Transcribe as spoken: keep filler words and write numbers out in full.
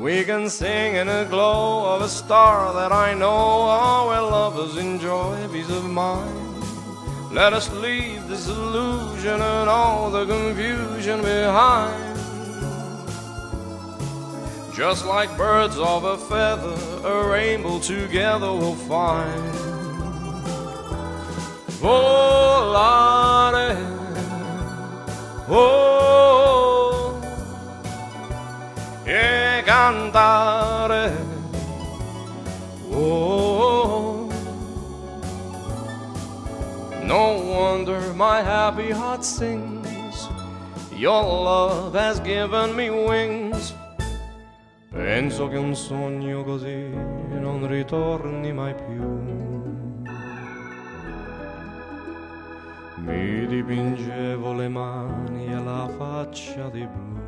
We can sing in the glow of a star that I know, oh, where lovers enjoy peace of mind. Let us leave this illusion and all the confusion behind. Just like birds of a feather, a rainbow together we'll find. Volare, oh, e cantare, oh. No wonder my happy heart sings. Your love has given me wings. Penso che un sogno così non ritorni mai più. Mi dipingevo le mani e la faccia di blu.